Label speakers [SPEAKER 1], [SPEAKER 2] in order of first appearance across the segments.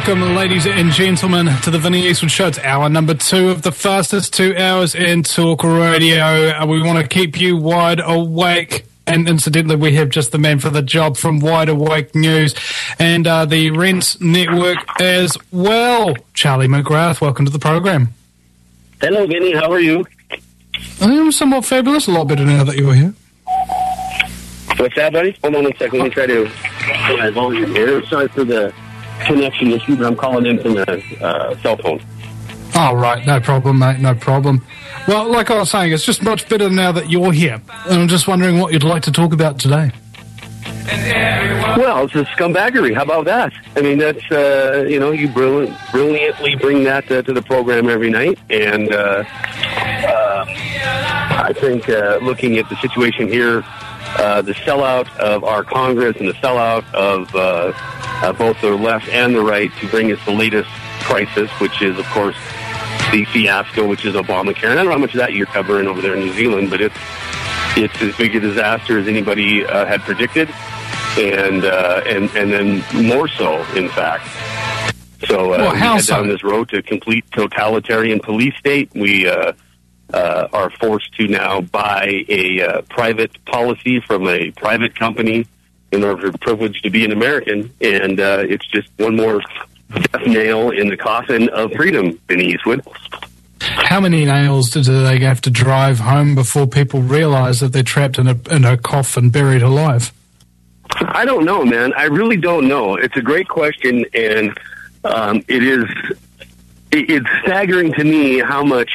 [SPEAKER 1] Welcome, ladies and gentlemen, to the Vinny Eastwood Show. It's hour number 2 of the fastest 2 hours in talk radio. We want to keep you wide awake. And incidentally, we have just the man for the job from Wide Awake News and the Rents Network as well. Charlie McGrath, welcome to the program.
[SPEAKER 2] Hello, Vinny. How are you?
[SPEAKER 1] I am somewhat fabulous. A lot better now that you're here.
[SPEAKER 2] What's that, buddy? Hold on a second. Let me try to put my volume here. Sorry for the connection issue, but I'm calling in from the cell phone.
[SPEAKER 1] Oh, right. No problem, mate. No problem. Well, like I was saying, it's just much better now that you're here. And I'm just wondering what you'd like to talk about today.
[SPEAKER 2] Well, it's a scumbaggery. How about that? I mean, that's, you brilliantly bring that to the program every night. And I think looking at the situation here, the sellout of our Congress and the sellout of both the left and the right to bring us the latest crisis, which is, of course, the fiasco, which is Obamacare. And I don't know how much of that you're covering over there in New Zealand, but it's as big a disaster as anybody had predicted, and then more so, in fact. So we head down this road to complete totalitarian police state. We are forced to now buy a private policy from a private company in order to privilege to be an American, and it's just one more death nail in the coffin of freedom in Eastwood.
[SPEAKER 1] How many nails do they have to drive home before people realize that they're trapped in a coffin, buried alive?
[SPEAKER 2] I don't know, man. I really don't know. It's a great question, and it's staggering to me how much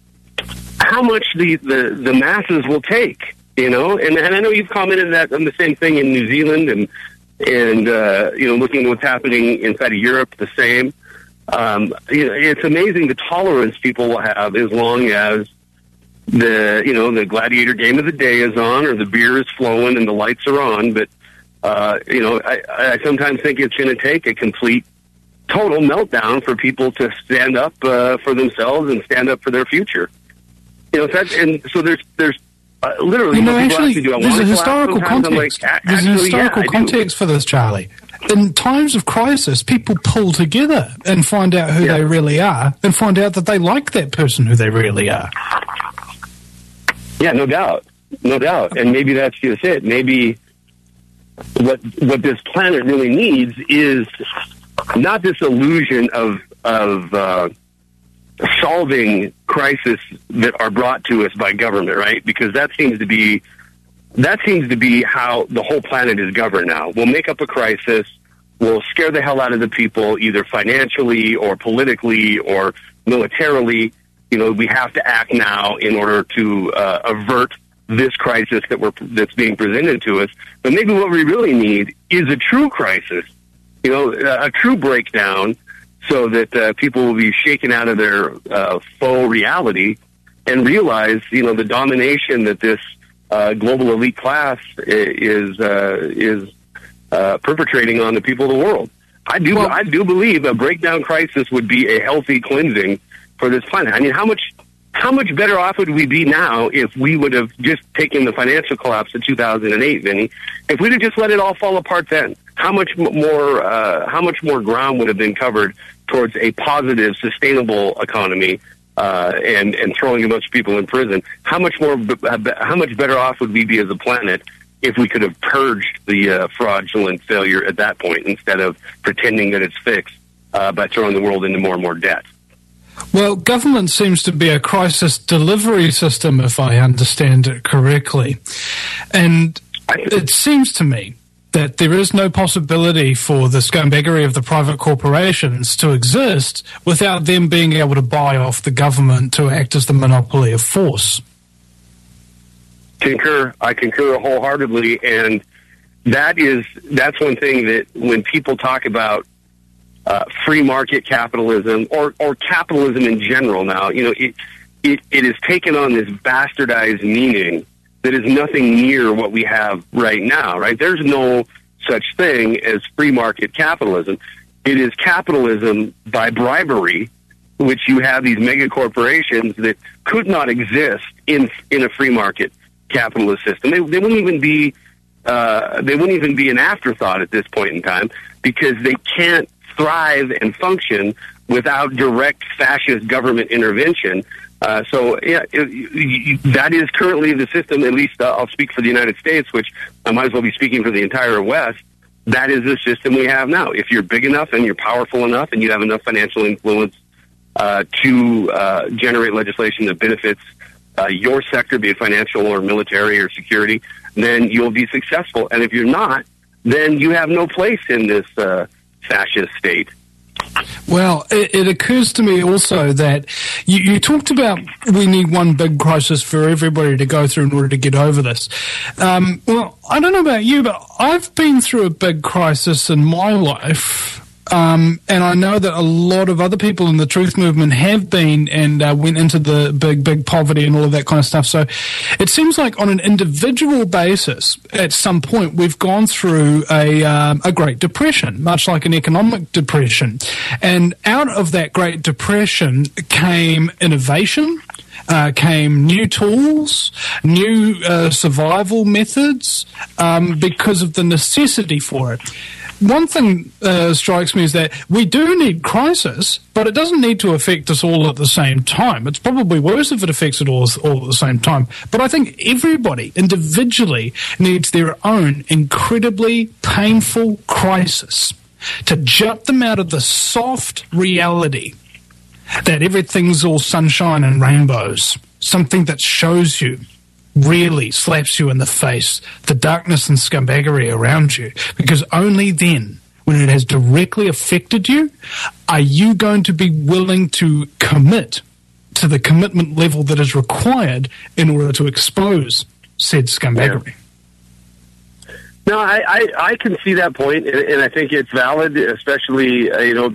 [SPEAKER 2] the masses will take. You know, and I know you've commented on the same thing in New Zealand, and looking at what's happening inside of Europe, the same. It's amazing the tolerance people will have as long as the gladiator game of the day is on, or the beer is flowing and the lights are on. But I sometimes think it's going to take a complete, total meltdown for people to stand up for themselves and stand up for their future. So there's literally,
[SPEAKER 1] there's a historical context. There's a historical context for this, Charlie. In times of crisis, people pull together and find out who they really are, and find out that they like that person who they really are.
[SPEAKER 2] Yeah, no doubt. And maybe that's just it. Maybe what this planet really needs is not this illusion of solving crises that are brought to us by government, right? Because that seems to be how the whole planet is governed now. We'll make up a crisis, we'll scare the hell out of the people, either financially or politically or militarily. We have to act now in order to avert this crisis that's being presented to us. But maybe what we really need is a true crisis, a true breakdown, so that people will be shaken out of their faux reality and realize, the domination that this global elite class is perpetrating on the people of the world. I do believe a breakdown crisis would be a healthy cleansing for this planet. I mean, how much better off would we be now if we would have just taken the financial collapse of 2008, Vinny? If we'd have just let it all fall apart then, how much more ground would have been covered towards a positive, sustainable economy, and throwing a bunch of people in prison? How much better off would we be as a planet if we could have purged the fraudulent failure at that point, instead of pretending that it's fixed by throwing the world into more and more debt?
[SPEAKER 1] Well, government seems to be a crisis delivery system, if I understand it correctly. And it seems to me that there is no possibility for the scumbaggery of the private corporations to exist without them being able to buy off the government to act as the monopoly of force.
[SPEAKER 2] I concur wholeheartedly, and that's one thing that when people talk about free market capitalism or capitalism in general now, it has taken on this bastardized meaning that is nothing near what we have right now, right? There's no such thing as free market capitalism. It is capitalism by bribery, which you have these mega corporations that could not exist in a free market capitalist system. They wouldn't even be an afterthought at this point in time, because they can't thrive and function without direct fascist government intervention. That is currently the system, at least I'll speak for the United States, which I might as well be speaking for the entire West. That is the system we have now. If you're big enough and you're powerful enough and you have enough financial influence to generate legislation that benefits your sector, be it financial or military or security, then you'll be successful. And if you're not, then you have no place in this fascist state.
[SPEAKER 1] Well, it occurs to me also that you talked about we need one big crisis for everybody to go through in order to get over this. Well, I don't know about you, but I've been through a big crisis in my life. And I know that a lot of other people in the truth movement have been and went into the big poverty and all of that kind of stuff. So it seems like on an individual basis, at some point, we've gone through a Great Depression, much like an economic depression. And out of that Great Depression came innovation, came new tools, new survival methods, because of the necessity for it. One thing strikes me is that we do need crisis, but it doesn't need to affect us all at the same time. It's probably worse if it affects it all at the same time. But I think everybody individually needs their own incredibly painful crisis to jump them out of the soft reality that everything's all sunshine and rainbows, something that shows you, really slaps you in the face, the darkness and scumbaggery around you, because only then, when it has directly affected you, are you going to be willing to commit to the commitment level that is required in order to expose said scumbaggery.
[SPEAKER 2] Yeah. No, I can see that point, and I think it's valid, especially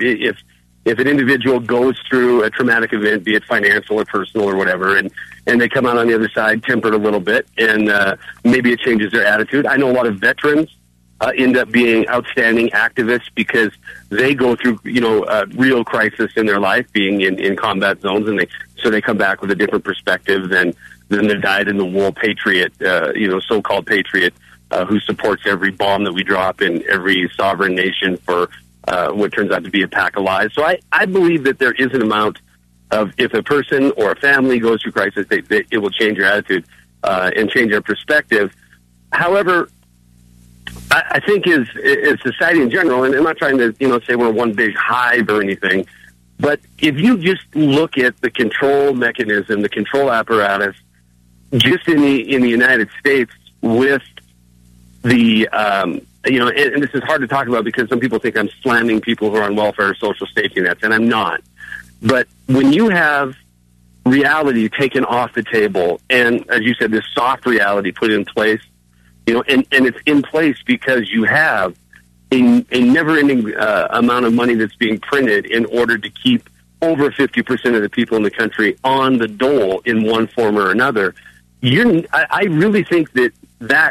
[SPEAKER 2] if an individual goes through a traumatic event, be it financial or personal or whatever, and they come out on the other side tempered a little bit, and maybe it changes their attitude. I know a lot of veterans end up being outstanding activists because they go through, real crisis in their life, being in combat zones, and they come back with a different perspective than the dyed-in-the-wool patriot, so-called patriot, who supports every bomb that we drop in every sovereign nation for what turns out to be a pack of lies. So I believe that there is an amount of, if a person or a family goes through crisis, it will change your attitude and change your perspective. However, I think as society in general, and I'm not trying to say we're one big hive or anything, but if you just look at the control mechanism, the control apparatus, just in the United States with the and this is hard to talk about because some people think I'm slamming people who are on welfare or social safety nets, and I'm not. But when you have reality taken off the table, and as you said, this soft reality put in place, and it's in place because you have a never-ending amount of money that's being printed in order to keep over 50% of the people in the country on the dole in one form or another. I really think that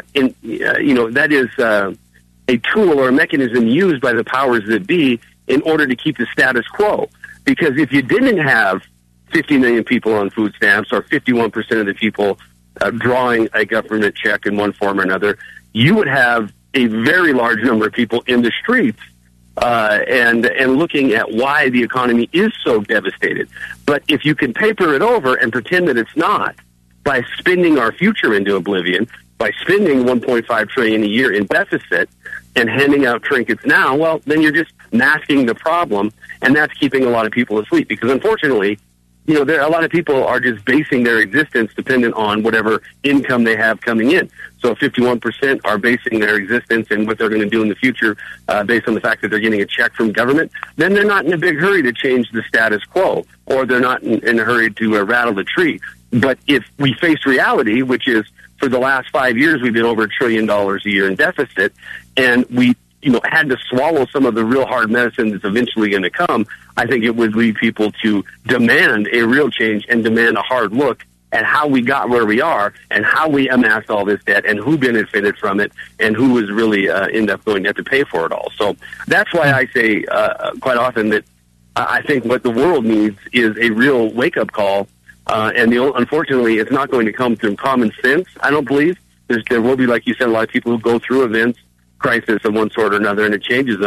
[SPEAKER 2] is a tool or a mechanism used by the powers that be in order to keep the status quo. Because if you didn't have 50 million people on food stamps or 51% of the people drawing a government check in one form or another, you would have a very large number of people in the streets and looking at why the economy is so devastated. But if you can paper it over and pretend that it's not, by spending our future into oblivion, by spending $1.5 trillion a year in deficit and handing out trinkets now, well, then you're just masking the problem, and that's keeping a lot of people asleep. Because unfortunately, a lot of people are just basing their existence dependent on whatever income they have coming in. So 51% are basing their existence and what they're going to do in the future based on the fact that they're getting a check from government. Then they're not in a big hurry to change the status quo, or they're not in a hurry to rattle the tree. But if we face reality, which is for the last 5 years, we've been over $1 trillion a year in deficit, and we had to swallow some of the real hard medicine that's eventually going to come, I think it would lead people to demand a real change and demand a hard look at how we got where we are and how we amassed all this debt and who benefited from it and who was really end up going to have to pay for it all. So that's why I say quite often that I think what the world needs is a real wake-up call. Unfortunately, it's not going to come through common sense, I don't believe. There will be, like you said, a lot of people who go through events, crisis of one sort or another, and it changes them.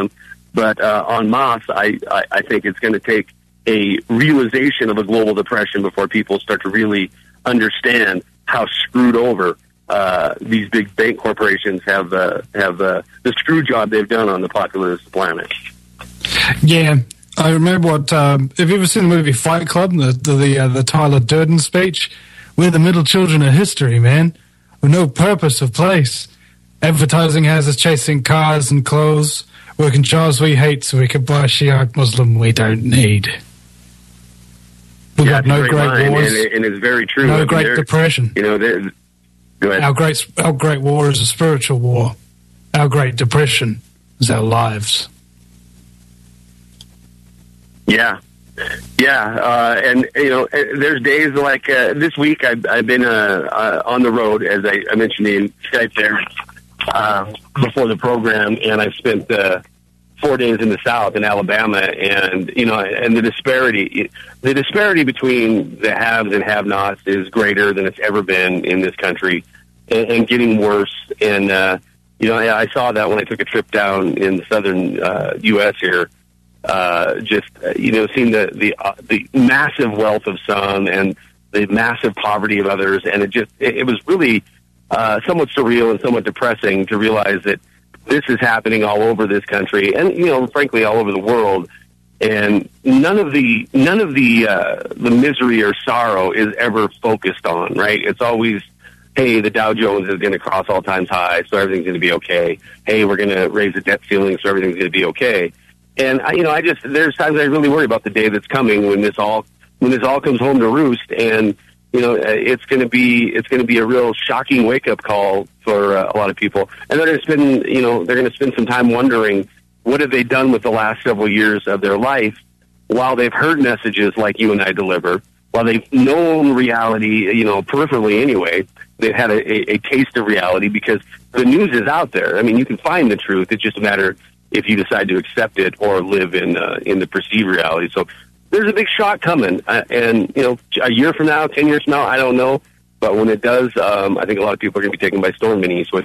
[SPEAKER 2] But en masse, I think it's going to take a realization of a global depression before people start to really understand how screwed over these big bank corporations have the screw job they've done on the populace of the planet.
[SPEAKER 1] Yeah, I remember what. Have you ever seen the movie Fight Club? The Tyler Durden speech? We're the middle children of history, man, with no purpose or place. Advertising has us chasing cars and clothes, working jobs we hate so we can buy Shiite Muslim we don't need. We've got no great wars,
[SPEAKER 2] and it's very true.
[SPEAKER 1] No Great Depression.
[SPEAKER 2] You know, go ahead.
[SPEAKER 1] Our great war is a spiritual war. Our Great Depression is our lives.
[SPEAKER 2] Yeah. And you know, there's days like this week. I've been on the road, as I mentioned in Skype there before the program, and I've spent 4 days in the South in Alabama, and you know, and the disparity between the haves and have-nots is greater than it's ever been in this country, and getting worse. And you know, I saw that when I took a trip down in the southern U.S. here. You know, seeing the massive wealth of some and the massive poverty of others, and it was really somewhat surreal and somewhat depressing to realize that this is happening all over this country, and you know, frankly, all over the world. And none of the misery or sorrow is ever focused on. Right? It's always, hey, the Dow Jones is going to cross all-time high, so everything's going to be okay. Hey, we're going to raise the debt ceiling, so everything's going to be okay. And you know, there's times I really worry about the day that's coming when this all comes home to roost, and you know, it's going to be a real shocking wake up call for a lot of people, and they're going to spend some time wondering what have they done with the last several years of their life, while they've heard messages like you and I deliver, while they've known reality, you know, peripherally anyway. They've had a taste of reality because the news is out there. I mean, you can find the truth. It's just a matter if you decide to accept it or live in the perceived reality. So there's a big shock coming, and you know, a year from now, 10 years from now, I don't know, but when it does, I think a lot of people are going to be taken by storm in Eastwood.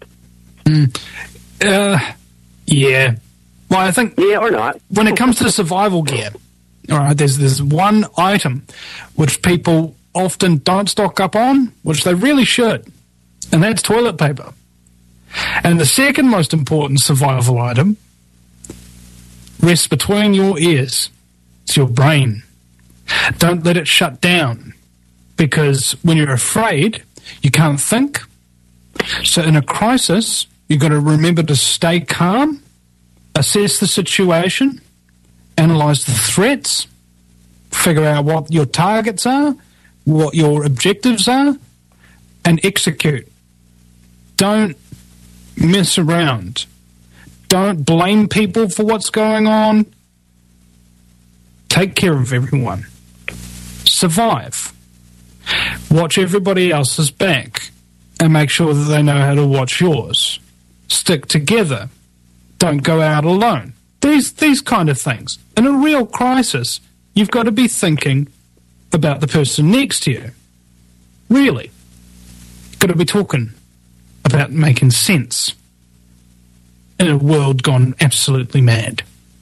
[SPEAKER 1] Yeah. Well, I think
[SPEAKER 2] or not.
[SPEAKER 1] When it comes to survival gear, all right, there's one item which people often don't stock up on, which they really should, and that's toilet paper. And the second most important survival item rests between your ears. It's your brain. Don't let it shut down, because when you're afraid, you can't think. So in a crisis, you've got to remember to stay calm, assess the situation, analyze the threats, figure out what your targets are, what your objectives are, and execute. Don't mess around. Don't blame people for what's going on. Take care of everyone. Survive. Watch everybody else's back and make sure that they know how to watch yours. Stick together. Don't go out alone. These kind of things. In a real crisis, you've got to be thinking about the person next to you. Really. You've got to be talking about making sense in a world gone absolutely mad.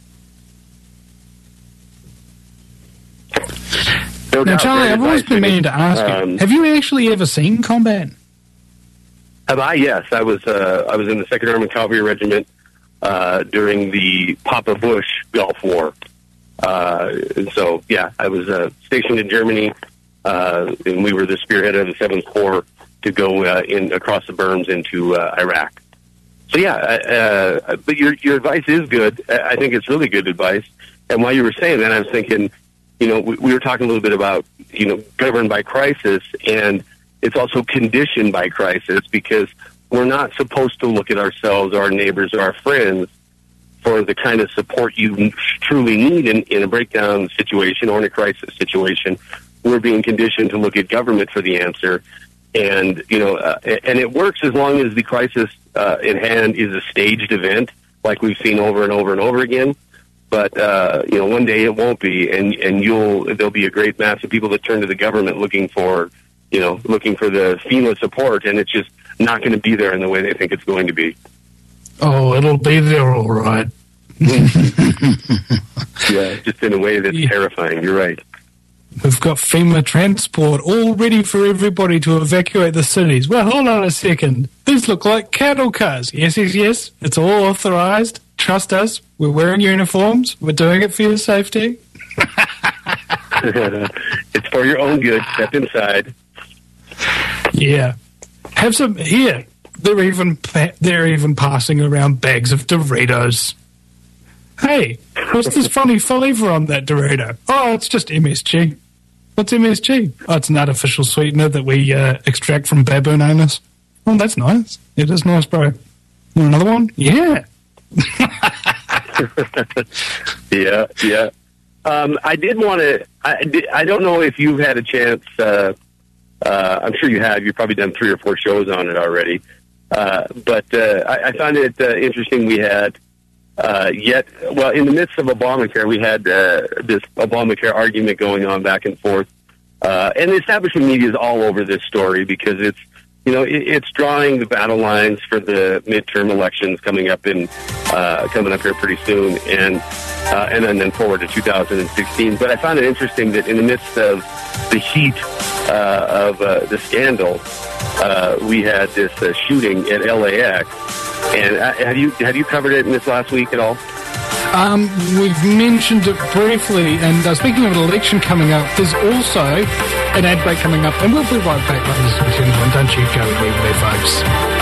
[SPEAKER 1] Now, Charlie, I've always been meaning to ask you, have you actually ever seen combat?
[SPEAKER 2] Have I? Yes. I was in the 2nd Armored Cavalry Regiment during the Papa Bush Gulf War. And so, yeah, I was stationed in Germany, and we were the spearhead of the 7th Corps to go across the berms into Iraq. So, yeah, but your advice is good. I think it's really good advice. And while you were saying that, I was thinking, you know, we were talking a little bit about, you know, governed by crisis, and it's also conditioned by crisis, because we're not supposed to look at ourselves or our neighbors or our friends for the kind of support you truly need in a breakdown situation or in a crisis situation. We're being conditioned to look at government for the answer. And, you know, and it works as long as the crisis in hand is a staged event, like we've seen over and over and over again. But, you know, one day it won't be, and there'll be a great mass of people that turn to the government looking for the FEMA support, and it's just not going to be there in the way they think it's going to be.
[SPEAKER 1] Oh, it'll be there all right.
[SPEAKER 2] Yeah, just in a way that's terrifying. You're right.
[SPEAKER 1] We've got FEMA transport all ready for everybody to evacuate the cities. Well, hold on a second. These look like cattle cars. Yes. It's all authorized. Trust us. We're wearing uniforms. We're doing it for your safety.
[SPEAKER 2] It's for your own good. Step inside.
[SPEAKER 1] Yeah. Have some here. They're even passing around bags of Doritos. Hey, what's this funny flavor on that Dorito? Oh, it's just MSG. What's MSG? Oh, it's an artificial sweetener that we extract from baboon anus. Oh, that's nice. It is nice, bro. You want another one? Yeah.
[SPEAKER 2] Yeah. I did want to. I don't know if you've had a chance. I'm sure you have. You've probably done 3 or 4 shows on it already. But I found it interesting. We had in the midst of Obamacare, we had this Obamacare argument going on back and forth, and the establishment media is all over this story because it's drawing the battle lines for the midterm elections coming up here pretty soon, and then forward to 2016. But I found it interesting that in the midst of the heat of the scandal, we had this shooting at LAX. And have you covered it in this last week at all?
[SPEAKER 1] We've mentioned it briefly, and speaking of an election coming up, there's also an ad break coming up, and we'll be right back, ladies and gentlemen. Don't you go anywhere, folks.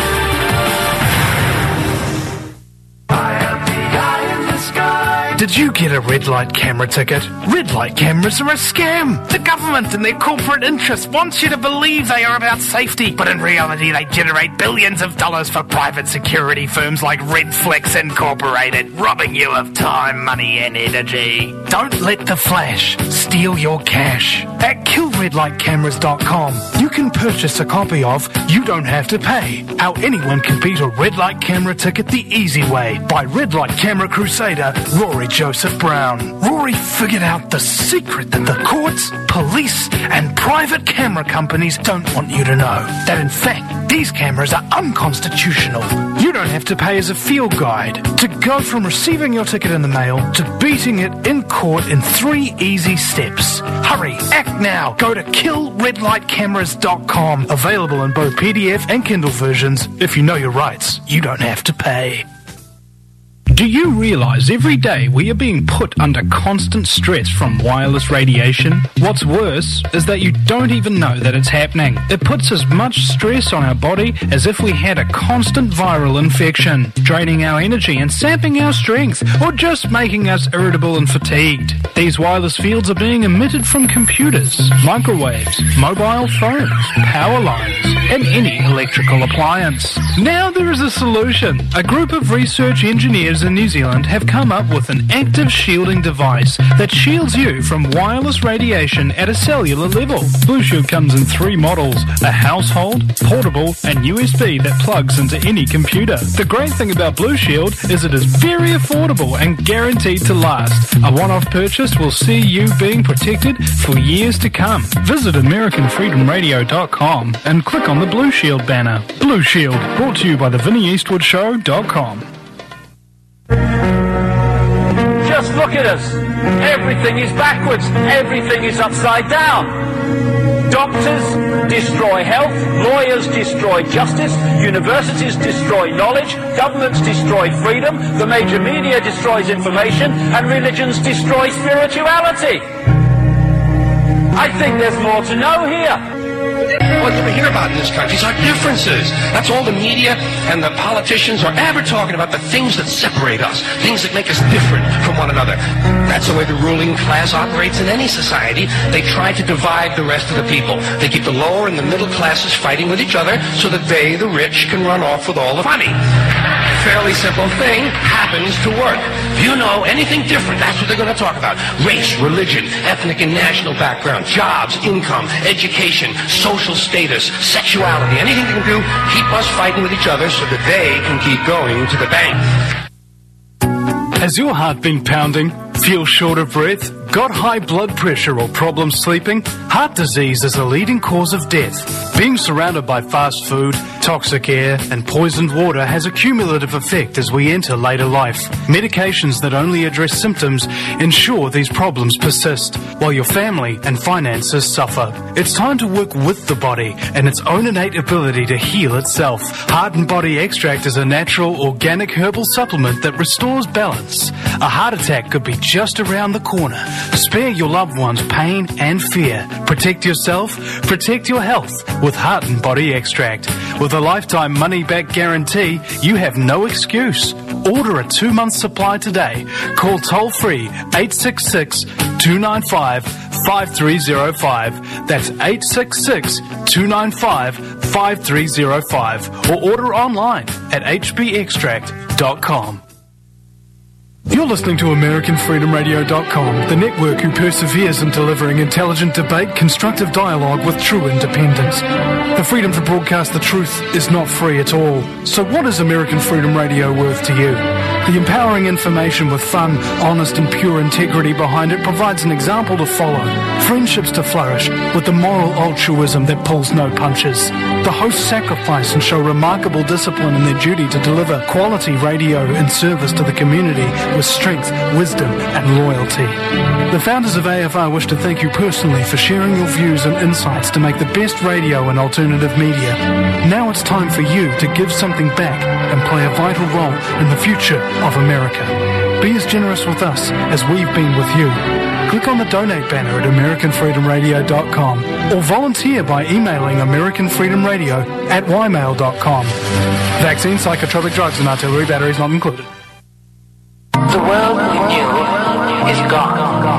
[SPEAKER 1] Did you get a red light camera ticket? Red light cameras are a scam. The government and their corporate interests want you to believe they are about safety, but in reality they generate billions of dollars for private security firms like Redflex Incorporated, robbing you of time, money and energy. Don't let the flash steal your cash. At killredlightcameras.com, you can purchase a copy of You Don't Have to Pay, How Anyone Can Beat a Red Light Camera Ticket the Easy Way by Red Light Camera Crusader Rory Joseph Brown. Rory figured out the secret that the courts, police, and private camera companies don't want you to know. That in fact, these cameras are unconstitutional. You Don't Have to Pay is a field guide to go from receiving your ticket in the mail to beating it in court in 3 easy steps. Hurry, act now. Go to killredlightcameras.com. Available in both PDF and Kindle versions. If you know your rights, you don't have to pay. Do you realize every day we are being put under constant stress from wireless radiation? What's worse is that you don't even know that it's happening. It puts as much stress on our body as if we had a constant viral infection, draining our energy and sapping our strength, or just making us irritable and fatigued. These wireless fields are being emitted from computers, microwaves, mobile phones, power lines, and any electrical appliance. Now there is a solution. A group of research engineers in New Zealand have come up with an active shielding device that shields you from wireless radiation at a cellular level. Blue Shield comes in 3 models, a household, portable, and USB that plugs into any computer. The great thing about Blue Shield is it is very affordable and guaranteed to last. A one-off purchase will see you being protected for years to come. Visit AmericanFreedomRadio.com and click on the Blue Shield banner. Blue Shield, brought to you by the VinnyEastwoodShow.com.
[SPEAKER 3] Just look at us. Everything is backwards. Everything is upside down. Doctors destroy health. Lawyers destroy justice. Universities destroy knowledge. Governments destroy freedom. The major media destroys information. And religions destroy spirituality. I think there's more to know here.
[SPEAKER 4] What we hear about in this country is our differences. That's all the media and the politicians are ever talking about, the things that separate us, things that make us different from one another. That's the way the ruling class operates in any society. They try to divide the rest of the people. They keep the lower and the middle classes fighting with each other so that they, the rich, can run off with all the money. Fairly simple thing happens to work. If you know anything different, that's what they're going to talk about. Race, religion, ethnic and national background, jobs, income, education, social status, sexuality, anything they can do, keep us fighting with each other so that they can keep going to the bank.
[SPEAKER 1] Has your heart been pounding? Feel short of breath? Got high blood pressure or problems sleeping? Heart disease is a leading cause of death. Being surrounded by fast food,
[SPEAKER 5] Toxic air and poisoned water has a cumulative effect as we enter later life. Medications that only address symptoms ensure these problems persist, while your family and finances suffer. It's time to work with the body and its own innate ability to heal itself. Heart and Body Extract is a natural, organic herbal supplement that restores balance. A heart attack could be just around the corner. Spare your loved ones pain and fear. Protect yourself, protect your health with Heart and Body Extract. With a lifetime money-back guarantee, you have no excuse. Order a 2-month supply today. Call toll-free 866-295-5305. That's 866-295-5305. Or order online at hbextract.com. You're listening to AmericanFreedomRadio.com, the network who perseveres in delivering intelligent debate, constructive dialogue with true independence. The freedom to broadcast the truth is not free at all. So what is American Freedom Radio worth to you? The empowering information with fun, honest and pure integrity behind it provides an example to follow, friendships to flourish, with the moral altruism that pulls no punches. The hosts sacrifice and show remarkable discipline in their duty to deliver quality radio in service to the community with strength, wisdom and loyalty. The founders of AFR wish to thank you personally for sharing your views and insights to make the best radio and alternative media. Now it's time for you to give something back and play a vital role in the future of America. Be as generous with us as we've been with you. Click on the donate banner at AmericanFreedomRadio.com or volunteer by emailing AmericanFreedomRadio@ymail.com. Vaccine, psychotropic drugs and artillery batteries not included.
[SPEAKER 6] The world we knew is gone.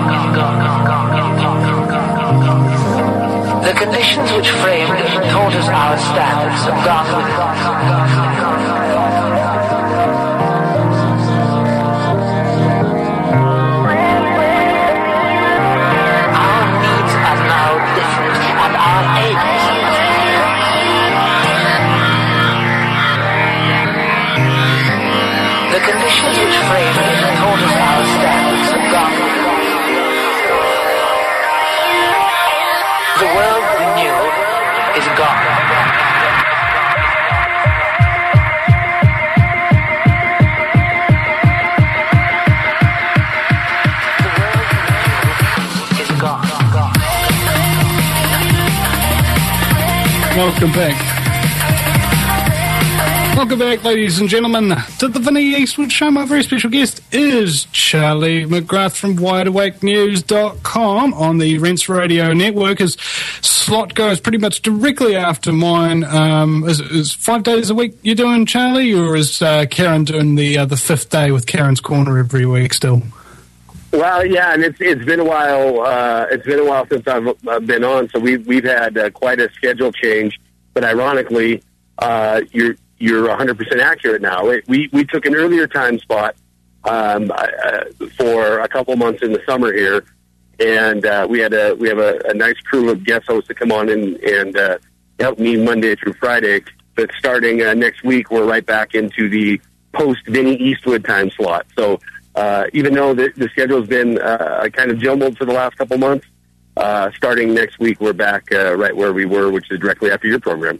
[SPEAKER 6] The conditions which framed and taught us our standards have gone with it. Our needs are now different, and our aims. The conditions which framed and taught us our standards have gone with it. The world we knew is gone.
[SPEAKER 1] Welcome back. Welcome back, ladies and gentlemen, to the Vinny Eastwood Show. My very special guest is Charlie McGrath from WideAwakeNews.com on the Rents Radio Network. His slot goes pretty much directly after mine. Is 5 days a week you're doing, Charlie, or is Karen doing the fifth day with Karen's Corner every week still?
[SPEAKER 2] Well, yeah, and it's been a while. It's been a while since I've been on, so we've had quite a schedule change. But ironically, you're 100% accurate now. We took an earlier time spot for a couple months in the summer here, and we have a nice crew of guest hosts to come on and help me Monday through Friday. But starting next week, we're right back into the post Vinny Eastwood time slot. So. Even though the schedule's been kind of jumbled for the last couple months, starting next week, we're back right where we were, which is directly after your program.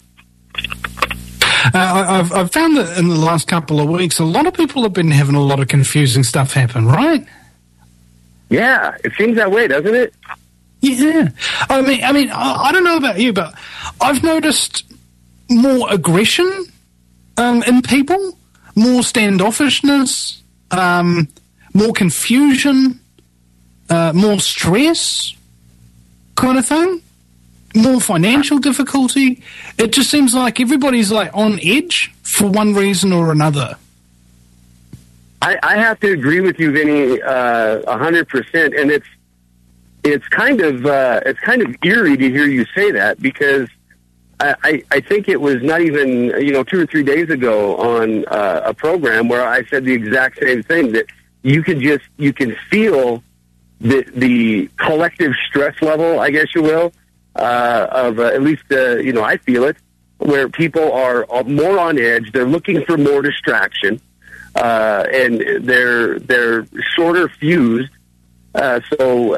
[SPEAKER 1] I've found that in the last couple of weeks, a lot of people have been having a lot of confusing stuff happen, right?
[SPEAKER 2] Yeah, it seems that way, doesn't it?
[SPEAKER 1] Yeah. I mean, I don't know about you, but I've noticed more aggression in people, more standoffishness, more confusion, more stress kind of thing, more financial difficulty. It just seems like everybody's like on edge for one reason or another.
[SPEAKER 2] I have to agree with you, Vinny, 100%, and it's kind of eerie to hear you say that, because I think it was not even 2 or 3 days ago on a program where I said the exact same thing, that you can feel the collective stress level, I guess you will, of at least I feel it, where people are more on edge. They're looking for more distraction, and they're shorter fused. So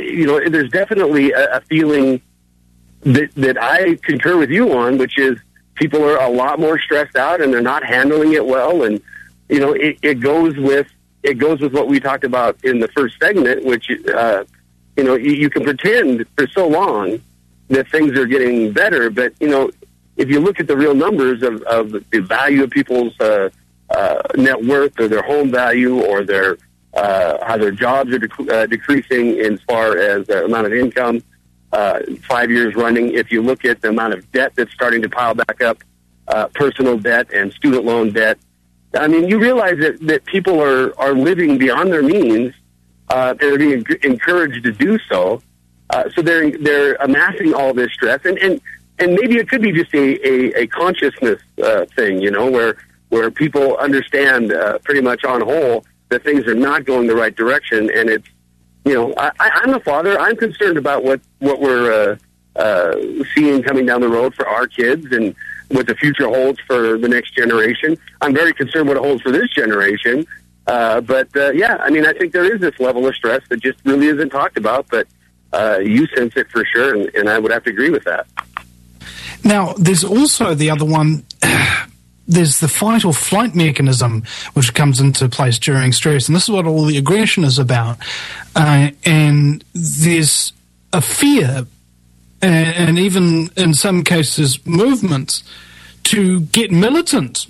[SPEAKER 2] there's definitely a feeling that I concur with you on, which is people are a lot more stressed out and they're not handling it well. And, you know, it goes with what we talked about in the first segment, which, you know, you can pretend for so long that things are getting better. But, you know, if you look at the real numbers of the value of people's net worth or their home value or their how their jobs are decreasing as far as the amount of income 5 years running, if you look at the amount of debt that's starting to pile back up, personal debt and student loan debt, I mean, you realize that people are living beyond their means. They're being encouraged to do so. So they're amassing all this stress, and maybe it could be just a consciousness thing, you know, where people understand pretty much on whole that things are not going the right direction, and it's, you know, I'm a father. I'm concerned about what we're seeing coming down the road for our kids and what the future holds for the next generation. I'm very concerned what it holds for this generation. But yeah, I mean, I think there is this level of stress that just really isn't talked about, but you sense it for sure, and I would have to agree with that.
[SPEAKER 1] Now, there's also the other one. There's the fight or flight mechanism which comes into place during stress, and this is what all the aggression is about. And there's a fear, and even in some cases movements, to get militant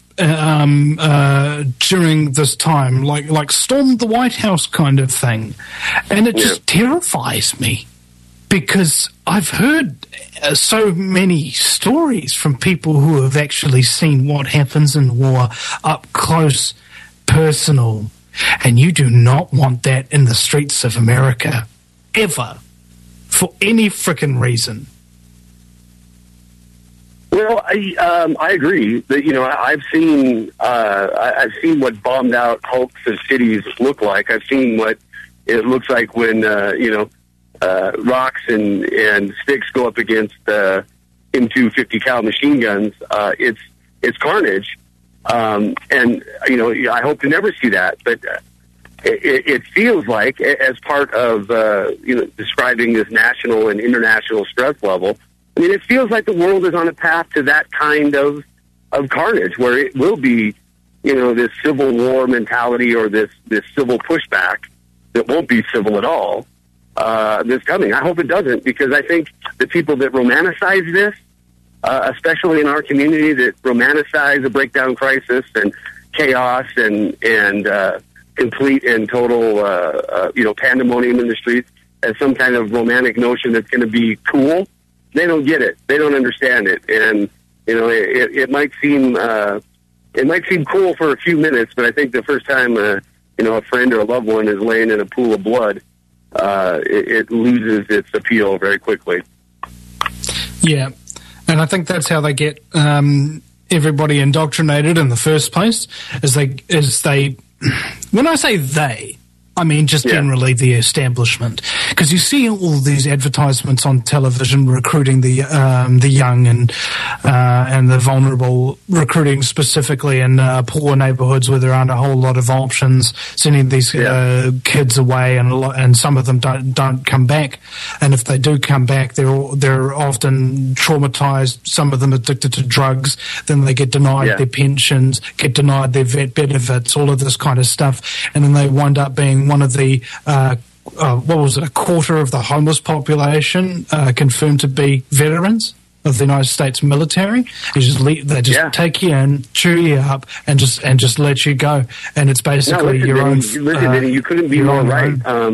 [SPEAKER 1] during this time, like storm the White House kind of thing. And it just terrifies me, because I've heard so many stories from people who have actually seen what happens in war up close, personal, and you do not want that in the streets of America, ever, for any frickin' reason.
[SPEAKER 2] Well, I agree that, you know, I've seen what bombed out hulks of cities look like. I've seen what it looks like when you know, rocks and sticks go up against M250 cal machine guns. It's carnage, and you know, I hope to never see that. But it feels like, as part of you know, describing this national and international stress level, I mean, it feels like the world is on a path to that kind of carnage, where it will be, you know, this civil war mentality or this civil pushback that won't be civil at all. This coming. I hope it doesn't, because I think the people that romanticize this, especially in our community, that romanticize the breakdown crisis and chaos and complete and total, you know, pandemonium in the streets as some kind of romantic notion that's going to be cool, they don't get it. They don't understand it. And, you know, it might seem cool for a few minutes, but I think the first time, you know, a friend or a loved one is laying in a pool of blood, it loses its appeal very quickly.
[SPEAKER 1] Yeah, and I think that's how they get everybody indoctrinated in the first place. Is they when I say they, I mean just generally the establishment, because you see all these advertisements on television recruiting the young and the vulnerable, recruiting specifically in poor neighbourhoods where there aren't a whole lot of options, sending these kids away, and some of them don't come back, and if they do come back, they're often traumatised. Some of them addicted to drugs, then they get denied their pensions, get denied their vet benefits, all of this kind of stuff, and then they wind up being one of the what was it, a quarter of the homeless population confirmed to be veterans of the United States military. They just take you in, chew you up, and just let you go. And it's basically your own.
[SPEAKER 2] Listen, you couldn't be more right.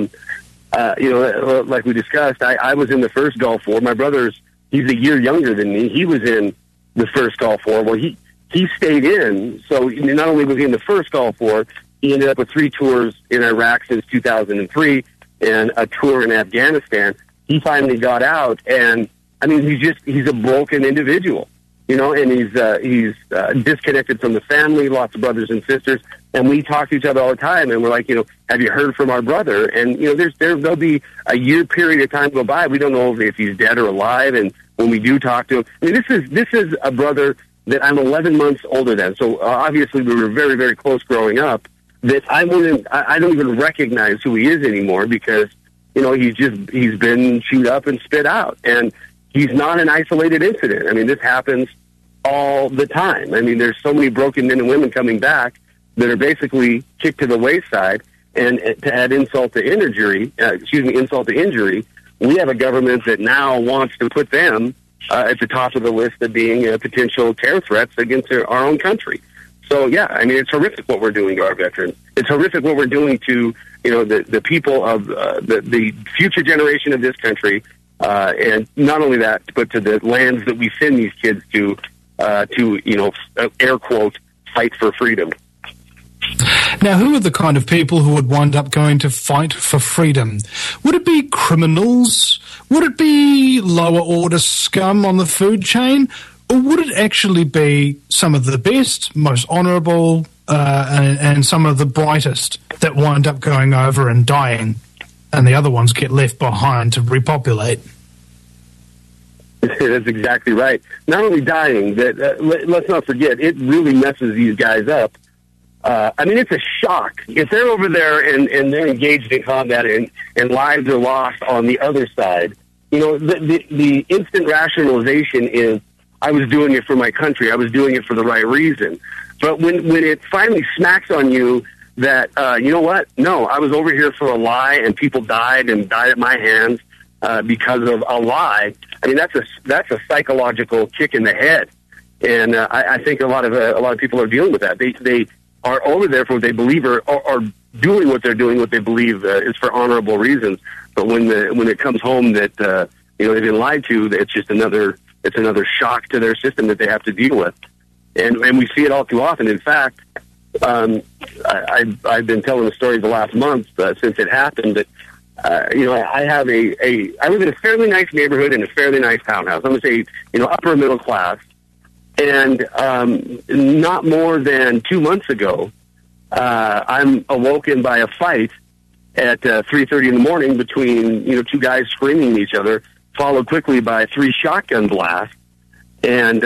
[SPEAKER 2] You know, like we discussed, I was in the first Gulf War. My brother's, he's a year younger than me. He was in the first Gulf War. Well, he stayed in. So not only was he in the first Gulf War, he ended up with 3 tours in Iraq since 2003 and a tour in Afghanistan. He finally got out, and I mean, he's a broken individual, you know, and he's disconnected from the family, lots of brothers and sisters, and we talk to each other all the time, and we're like, you know, have you heard from our brother? And, you know, there'll be a year period of time go by. We don't know if he's dead or alive, and when we do talk to him, I mean, this is a brother that I'm 11 months older than, so obviously we were very, very close growing up, that I don't even recognize who he is anymore, because, you know, he's been chewed up and spit out, and he's not an isolated incident. I mean, this happens all the time. I mean, there's so many broken men and women coming back that are basically kicked to the wayside. And to add insult to injury, we have a government that now wants to put them at the top of the list of being potential terror threats against our own country. So, yeah, I mean, it's horrific what we're doing to our veterans. It's horrific what we're doing to, the people of the future generation of this country. And not only that, but to the lands that we send these kids to air quote, fight for freedom.
[SPEAKER 1] Now, who are the kind of people who would wind up going to fight for freedom? Would it be criminals? Would it be lower order scum on the food chain? Or would it actually be some of the best, most honourable, and some of the brightest that wind up going over and dying, and the other ones get left behind to repopulate?
[SPEAKER 2] That's exactly right. Not only dying, but let's not forget, it really messes these guys up. I mean, it's a shock. If they're over there and they're engaged in combat and lives are lost on the other side, the instant rationalization is, I was doing it for my country. I was doing it for the right reason. But when it finally smacks on you that, you know what? No, I was over here for a lie and people died at my hands because of a lie. I mean, that's a psychological kick in the head. And I think a lot of people are dealing with that. They are over there for what they believe are doing what they're doing, what they believe is for honorable reasons. But when it comes home that they've been lied to, it's just another shock to their system that they have to deal with. And we see it all too often. In fact, I've been telling the story the last month since it happened that I live in a fairly nice neighborhood in a fairly nice townhouse. I'm going to say upper middle class. And not more than 2 months ago, I'm awoken by a fight at 3:30 in the morning between two guys screaming at each other, followed quickly by 3 shotgun blasts. And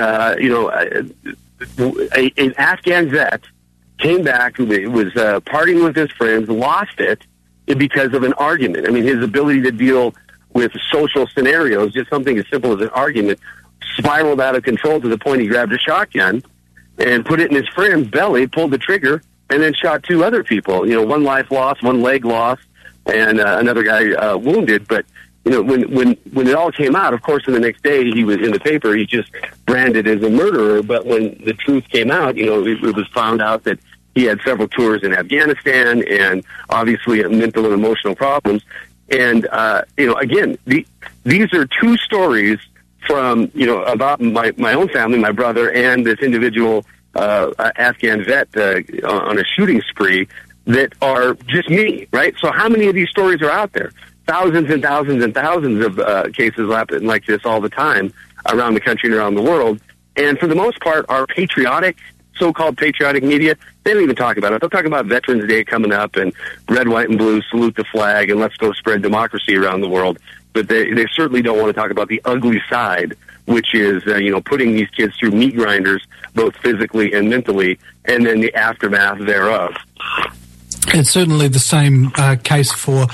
[SPEAKER 2] an Afghan vet came back, was partying with his friends, lost it because of an argument. I mean, his ability to deal with social scenarios, just something as simple as an argument, spiraled out of control to the point he grabbed a shotgun and put it in his friend's belly, pulled the trigger, and then shot 2 other people. 1 life lost, 1 leg lost, and another guy wounded. But when it all came out, of course, the next day he was in the paper. He just branded as a murderer. But when the truth came out, it was found out that he had several tours in Afghanistan and obviously mental and emotional problems. And again, these are 2 stories from, about my own family, my brother, and this individual Afghan vet on a shooting spree that are just me, right? So how many of these stories are out there? Thousands and thousands and thousands of cases happen like this all the time around the country and around the world. And for the most part, our so-called patriotic media, they don't even talk about it. They'll talk about Veterans Day coming up and red, white, and blue, salute the flag, and let's go spread democracy around the world. But they certainly don't want to talk about the ugly side, which is, putting these kids through meat grinders, both physically and mentally, and then the aftermath thereof.
[SPEAKER 1] It's certainly the same case for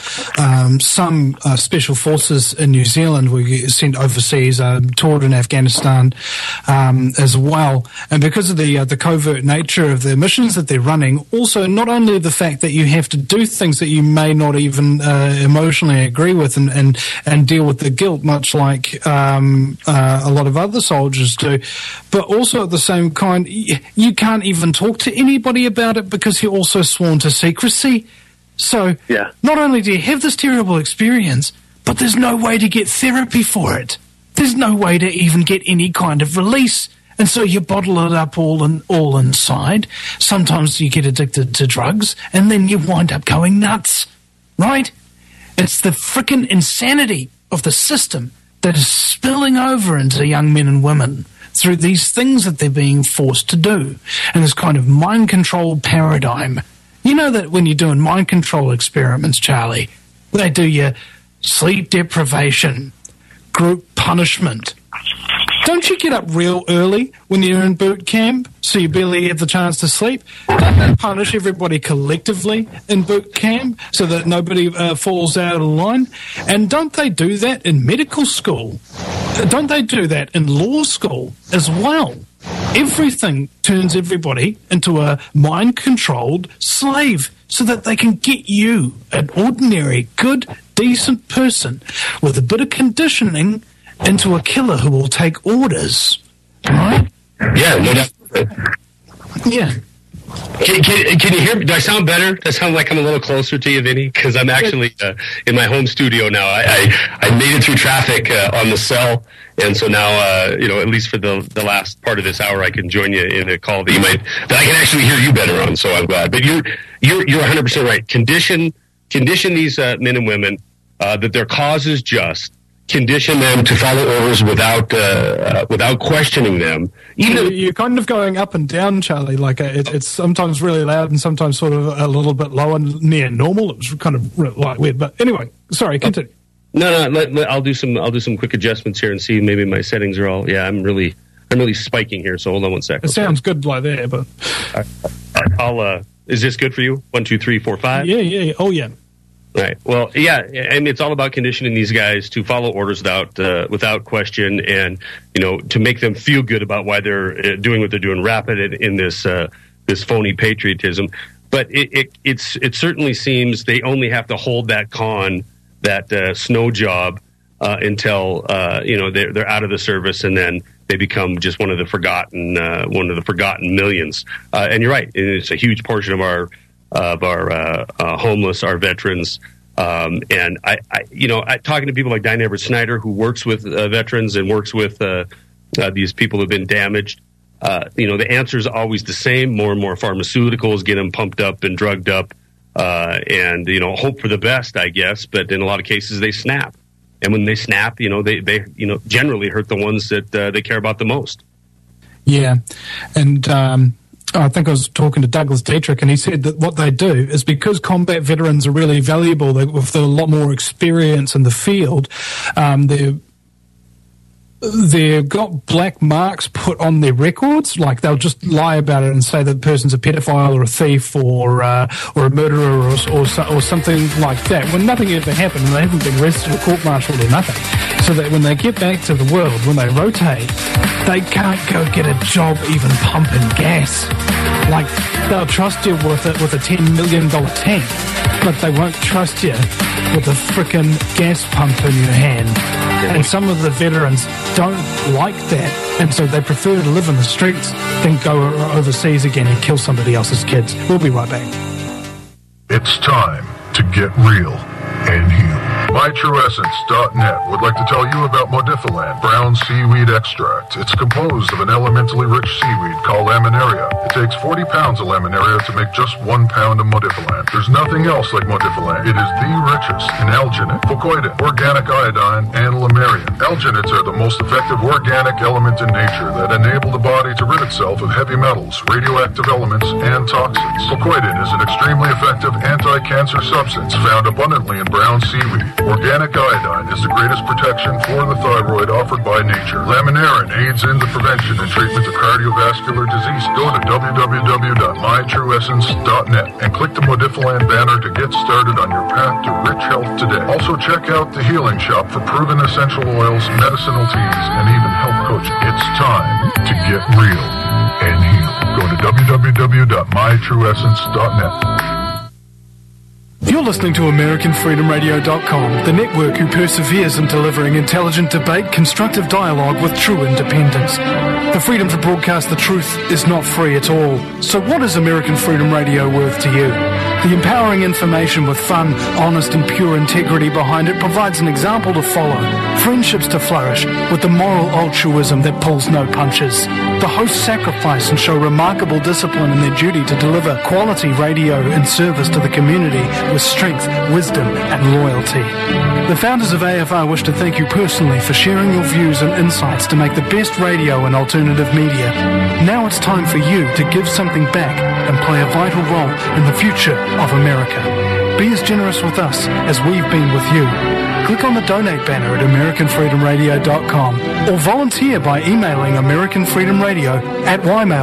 [SPEAKER 1] some special forces in New Zealand. We sent overseas, toured in Afghanistan as well. And because of the covert nature of the missions that they're running, also not only the fact that you have to do things that you may not even emotionally agree with and deal with the guilt, much like a lot of other soldiers do, but also at the same kind, you can't even talk to anybody about it because you're also sworn to secrecy. So not only do you have this terrible experience, but there's no way to get therapy for it. There's no way to even get any kind of release. And so you bottle it up all inside. Sometimes you get addicted to drugs, and then you wind up going nuts, right? It's the frickin' insanity of the system that is spilling over into young men and women through these things that they're being forced to do. And this kind of mind control paradigm. You know that when you're doing mind control experiments, Charlie, they do your sleep deprivation, group punishment. Don't you get up real early when you're in boot camp so you barely have the chance to sleep? Don't they punish everybody collectively in boot camp so that nobody falls out of line? And don't they do that in medical school? Don't they do that in law school as well? Everything turns everybody into a mind-controlled slave so that they can get you, an ordinary, good, decent person with a bit of conditioning, into a killer who will take orders. Right?
[SPEAKER 7] Yeah, no doubt.
[SPEAKER 1] Yeah.
[SPEAKER 7] Can you hear me? Do I sound better? Does I sound like I'm a little closer to you, Vinny? Because I'm actually in my home studio now. I made it through traffic on the cell, and so now, at least for the last part of this hour, I can join you in a call that I can actually hear you better on. So I'm glad. But you're 100% right. Condition these men and women that their cause is just. Condition them to follow orders without questioning them.
[SPEAKER 1] You're kind of going up and down, Charlie. Like it's sometimes really loud and sometimes sort of a little bit low and near normal. It was kind of like weird, but anyway, sorry, continue.
[SPEAKER 7] No. I'll do some quick adjustments here and see maybe my settings are all. Yeah, I'm really spiking here. So hold on one second.
[SPEAKER 1] It sounds good like there, but
[SPEAKER 7] I'll. Is this good for you? 1, 2, 3, 4, 5.
[SPEAKER 1] Yeah. Oh yeah.
[SPEAKER 7] Right. Well, yeah, and it's all about conditioning these guys to follow orders without question, and to make them feel good about why they're doing what they're doing. Wrap it in this phony patriotism. But it certainly seems they only have to hold that snow job until they're out of the service, and then they become just one of the forgotten millions. And you're right; it's a huge portion of our homeless, our veterans, and I talking to people like Diane Everett Snyder, who works with veterans and works with these people who've been damaged. The answer is always the same: more and more pharmaceuticals, get them pumped up and drugged up, and hope for the best, I guess. But in a lot of cases, they snap, and when they snap, they generally hurt the ones that they care about the most.
[SPEAKER 1] Yeah, and. I think I was talking to Douglas Dietrich, and he said that what they do is because combat veterans are really valuable, with a lot more experience in the field, they've got black marks put on their records. Like they'll just lie about it and say that the person's a pedophile or a thief or a murderer or something like that, when nothing ever happened and they haven't been arrested or court-martialed or nothing. So that when they get back to the world, when they rotate, they can't go get a job even pumping gas. Like, they'll trust you with a $10 million tank, but they won't trust you with a frickin' gas pump in your hand. And some of the veterans don't like that, and so they prefer to live in the streets than go overseas again and kill somebody else's kids. We'll be right back.
[SPEAKER 8] It's time to get real and heal. MyTrueEssence.net would like to tell you about Modifilan brown seaweed extract. It's composed of an elementally rich seaweed called laminaria. It takes 40 pounds of laminaria to make just 1 pound of Modifilan. There's nothing else like Modifilan. It is the richest in alginate, fucoidin, organic iodine, and lamarian. Alginates are the most effective organic element in nature that enable the body to rid itself of heavy metals, radioactive elements, and toxins. Fucoidin is an extremely effective anti-cancer substance found abundantly in brown seaweed. Organic iodine is the greatest protection for the thyroid offered by nature. Laminarin aids in the prevention and treatment of cardiovascular disease. Go to www.mytrueessence.net and click the Modifilan banner to get started on your path to rich health today. Also check out the Healing Shop for proven essential oils, medicinal teas, and even health coaching. It's time to get real and heal. Go to www.mytrueessence.net.
[SPEAKER 5] You're listening to AmericanFreedomRadio.com, the network who perseveres in delivering intelligent debate, constructive dialogue with true independence. The freedom to broadcast the truth is not free at all. So what is American Freedom Radio worth to you? The empowering information with fun, honest and pure integrity behind it provides an example to follow, friendships to flourish, with the moral altruism that pulls no punches. The hosts sacrifice and show remarkable discipline in their duty to deliver quality radio in service to the community with strength, wisdom and loyalty. The founders of AFR wish to thank you personally for sharing your views and insights to make the best radio and alternative media. Now it's time for you to give something back and play a vital role in the future of America. Be as generous with us as we've been with you. Click on the donate banner at AmericanFreedomRadio.com or volunteer by emailing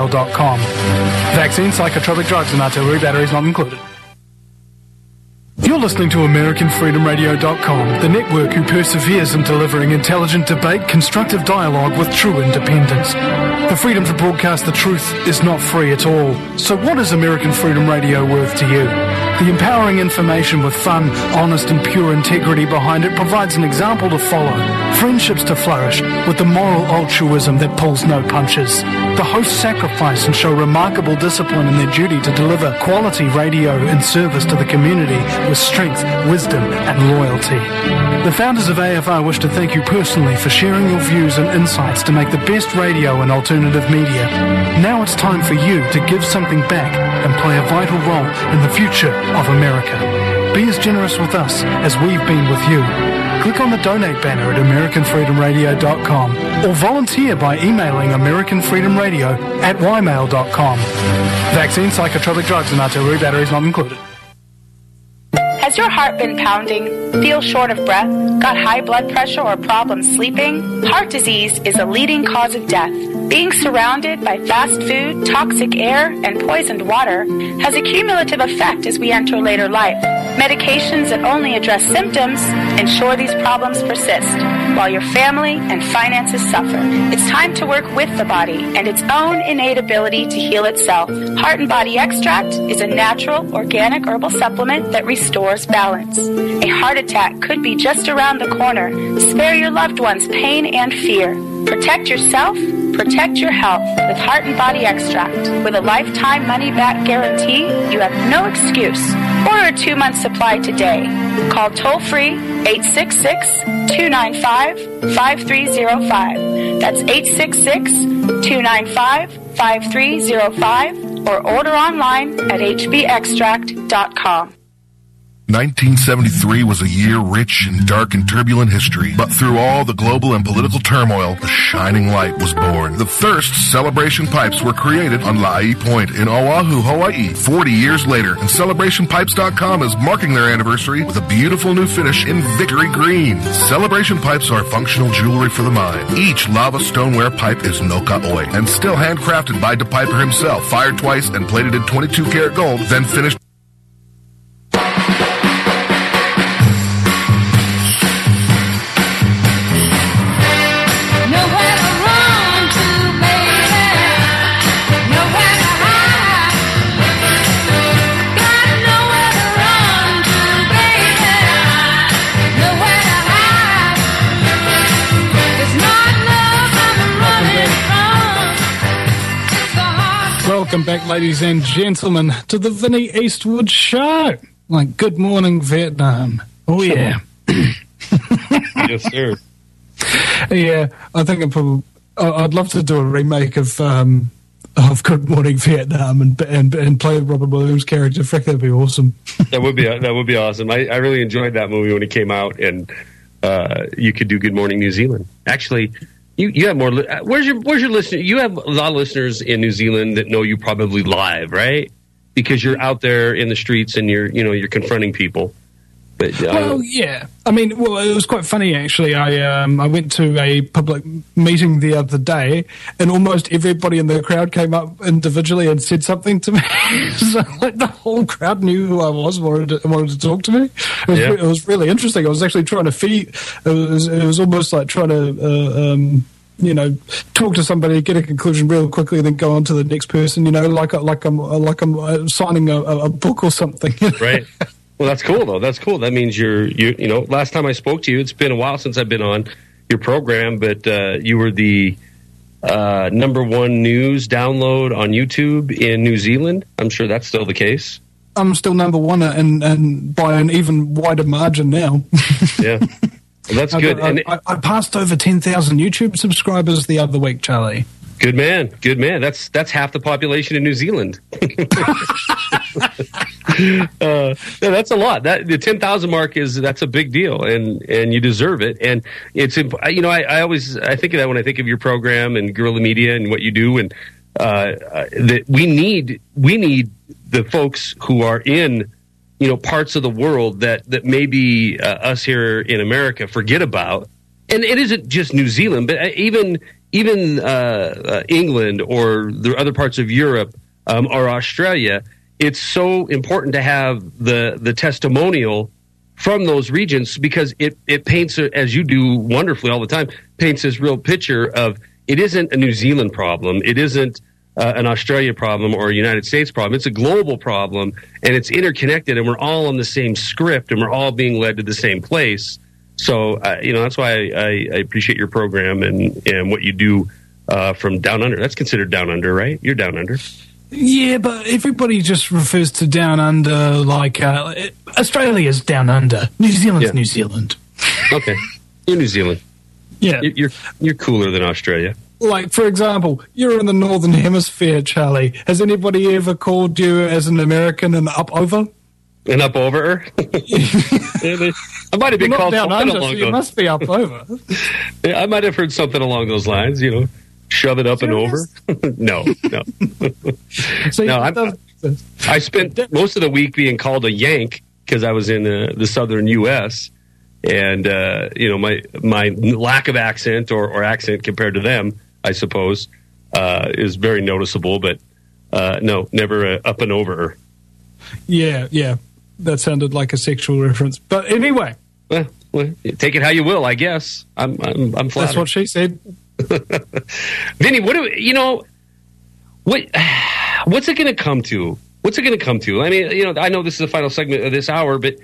[SPEAKER 5] AmericanFreedomRadio@ymail.com. Vaccine, psychotropic drugs and artillery batteries not included. You're You're listening to AmericanFreedomRadio.com, the network who perseveres in delivering intelligent debate, constructive dialogue with true independence. The freedom to broadcast the truth is not free at all. So what is American Freedom Radio worth to you? The empowering information with fun, honest and pure integrity behind it provides an example to follow, friendships to flourish, with the moral altruism that pulls no punches. The hosts sacrifice and show remarkable discipline in their duty to deliver quality radio in service to the community with strength, wisdom and loyalty. The founders of AFR wish to thank you personally for sharing your views and insights to make the best radio and alternative media. Now it's time for you to give something back and play a vital role in the future of America. Be as generous with us as we've been with you. Click on the donate banner at AmericanFreedomRadio.com or volunteer by emailing AmericanFreedomRadio@ymail.com. Vaccine, psychotropic drugs and artillery batteries not included.
[SPEAKER 9] Has your heart been pounding? Feel short of breath? Got high blood pressure or problems sleeping? Heart disease is a leading cause of death. Being surrounded by fast food, toxic air, and poisoned water has a cumulative effect as we enter later life. Medications that only address symptoms ensure these problems persist, while your family and finances suffer. It's time to work with the body and its own innate ability to heal itself. Heart and Body Extract is a natural, organic herbal supplement that restores balance. A heart attack could be just around the corner. Spare your loved ones pain and fear. Protect yourself, protect your health with Heart and Body Extract. With a lifetime money-back guarantee, you have no excuse. Order a 2-month supply today. Call toll-free 866-295-5305. That's 866-295-5305 or order online at hbextract.com.
[SPEAKER 8] 1973 was a year rich in dark and turbulent history, but through all the global and political turmoil, the shining light was born. The Thirst Celebration Pipes were created on La'i Point in Oahu, Hawaii, 40 years later, and CelebrationPipes.com is marking their anniversary with a beautiful new finish in Victory Green. Celebration Pipes are functional jewelry for the mind. Each lava stoneware pipe is no ka'oi and still handcrafted by DePiper himself, fired twice and plated in 22-karat gold, then finished.
[SPEAKER 1] Welcome back, ladies and gentlemen, to the Vinnie Eastwood Show. Like, good morning, Vietnam. Oh, yeah.
[SPEAKER 7] Yes, sir.
[SPEAKER 1] Yeah, I think I'd love to do a remake of Good Morning Vietnam and play Robin Williams' character. Frick, that'd be awesome.
[SPEAKER 7] That would be awesome. I really enjoyed that movie when it came out, and you could do Good Morning New Zealand. Actually, you have more. Where's your listener? You have a lot of listeners in New Zealand that know you probably live, right? Because you're out there in the streets and you're confronting people. But,
[SPEAKER 1] well, yeah. I mean, it was quite funny, actually. I went to a public meeting the other day, and almost everybody in the crowd came up individually and said something to me. So, like, the whole crowd knew who I was, wanted to talk to me. It was really interesting. I was actually trying to feed. It was almost like trying to. Talk to somebody, get a conclusion real quickly, and then go on to the next person. Like I'm signing a book or something.
[SPEAKER 7] Right. Well, that's cool though. That's cool. That means you last time I spoke to you, it's been a while since I've been on your program, but you were the #1 news download on YouTube in New Zealand. I'm sure that's still the case.
[SPEAKER 1] I'm still #1 and by an even wider margin now.
[SPEAKER 7] Yeah. Well, that's good.
[SPEAKER 1] I passed over 10,000 YouTube subscribers the other week, Charlie.
[SPEAKER 7] Good man. That's half the population in New Zealand. That's a lot. The 10,000 mark that's a big deal, and you deserve it. And it's I think of that when I think of your program and Guerrilla Media and what you do, and that we need the folks who are in parts of the world that maybe us here in America forget about. And it isn't just New Zealand, but even England or the other parts of Europe or Australia. it's so important to have the testimonial from those regions, because it paints, as you do wonderfully all the time, paints this real picture of it isn't a New Zealand problem. It isn't an Australia problem or a United States problem. It's a global problem, and it's interconnected, and we're all on the same script, and we're all being led to the same place. So, that's why I appreciate your program and what you do from Down Under. That's considered Down Under, right? You're Down Under.
[SPEAKER 1] Yeah, but everybody just refers to Down Under like Australia's Down Under. New Zealand's New Zealand.
[SPEAKER 7] Okay. You're New Zealand.
[SPEAKER 1] Yeah.
[SPEAKER 7] You're cooler than Australia.
[SPEAKER 1] Like, for example, you're in the Northern Hemisphere, Charlie. Has anybody ever called you as an American an up-over?
[SPEAKER 7] An up-over? I might have been called
[SPEAKER 1] down
[SPEAKER 7] something
[SPEAKER 1] under,
[SPEAKER 7] along
[SPEAKER 1] so
[SPEAKER 7] those.
[SPEAKER 1] You must be up-over.
[SPEAKER 7] Yeah, I might have heard something along those lines, shove it up and over. No.
[SPEAKER 1] So
[SPEAKER 7] no, I spent most of the week being called a Yank because I was in the southern U.S., and my lack of accent or accent compared to them, I suppose, is very noticeable. But no, never up and over.
[SPEAKER 1] Yeah, that sounded like a sexual reference. But anyway,
[SPEAKER 7] well, take it how you will. I guess I'm flattered.
[SPEAKER 1] That's what she said.
[SPEAKER 7] Vinny, what's it going to come to? What's it going to come to? I mean, I know this is the final segment of this hour, but